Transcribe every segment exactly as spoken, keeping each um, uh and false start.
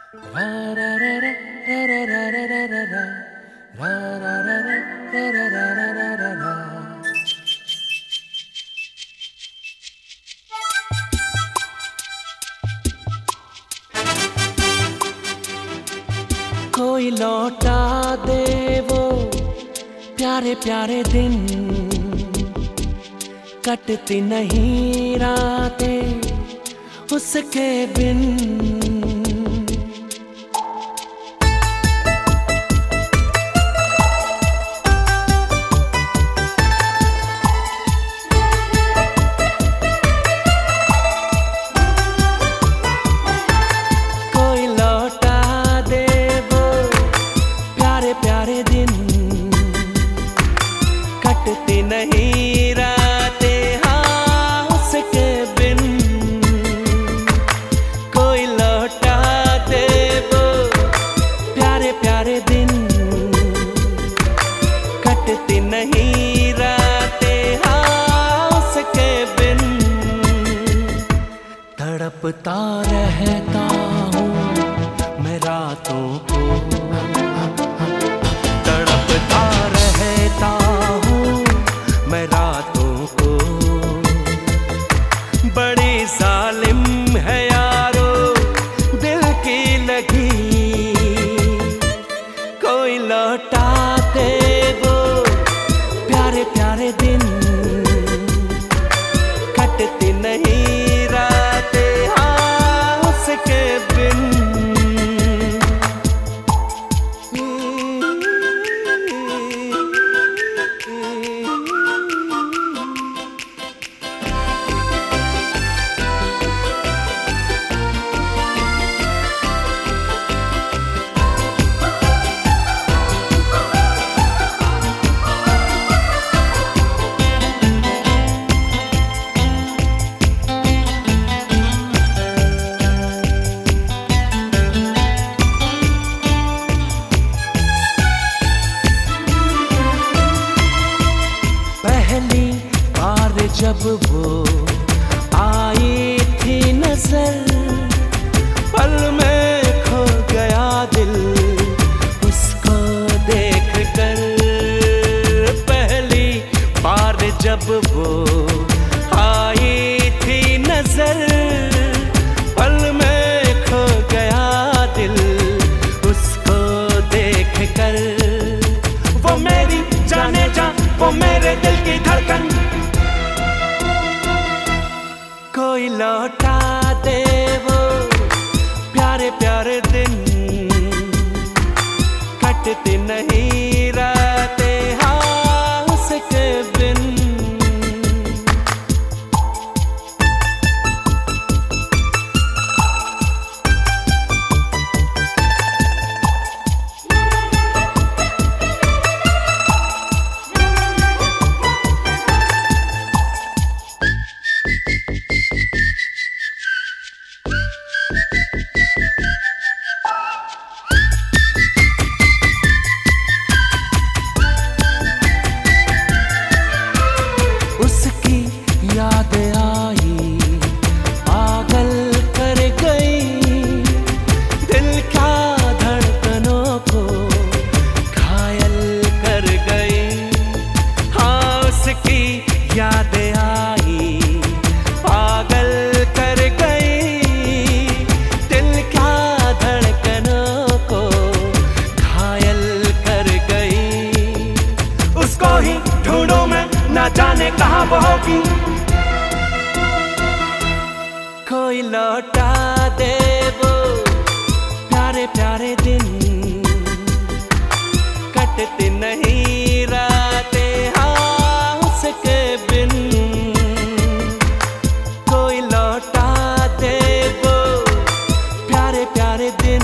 कोई लौटा दे वो प्यारे प्यारे दिन, कटती नहीं रातें उसके बिन। कोई लौटा दे वो प्यारे प्यारे दिन, कटती नहीं रातें हाँ उसके बिन। कोई लौटा दे वो प्यारे प्यारे दिन, कटती नहीं रातें हाँ उसके बिन। तड़पता रहता हूँ मैं रातों को, तड़पता रहता हूँ मैं रातों को। बड़ी जालिम है यारो दिल की लगी, कोई लौटा दे वो प्यारे प्यारे दिन, कटती नहीं रातें हाँ उसके बिन। पहली बार जब वो आई थी नजर, पल में खो गया दिल उसको देख कर। पहली बार जब वो आई थी नजर, पल में खो गया दिल उसको देख कर। वो मेरी जाने जा, वो मेरे दिल की धड़कन, कोई लौटा दे वो प्यारे प्यारे दिन, कटती नहीं रातें हाँ उसके बिन। उसकी याद आई पागल कर गई, दिल क्या धड़कनों को घायल कर गई। हाँ उसकी याद आई पागल कर गई, दिल क्या धड़कनों को घायल कर गई। उसको ही ढूंढूं मैं न जाने कहाँ वो होगी, कोई लौटा दे वो प्यारे प्यारे दिन, कटती नहीं रातें हाँ उसके बिन। कोई लौटा दे वो प्यारे प्यारे दिन,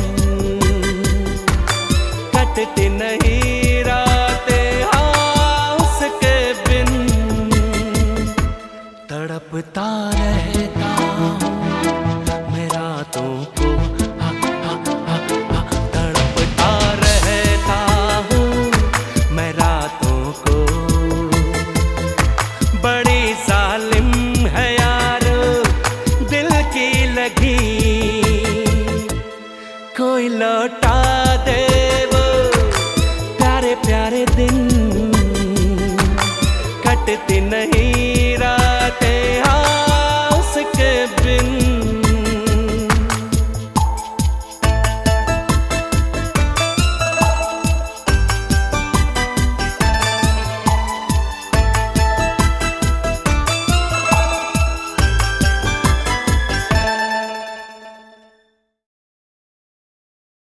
कटती नहीं रातें हाँ उसके बिन। तड़पता रहता हूँ मैं रातों को, हा, हा, हा, हा, तड़पता रहता हूँ मैं रातों को। बड़ी जालिम है यारो दिल की लगी, कोई दे वो प्यारे प्यारे दिन, कटती नहीं रातें हाँ उसके बिन।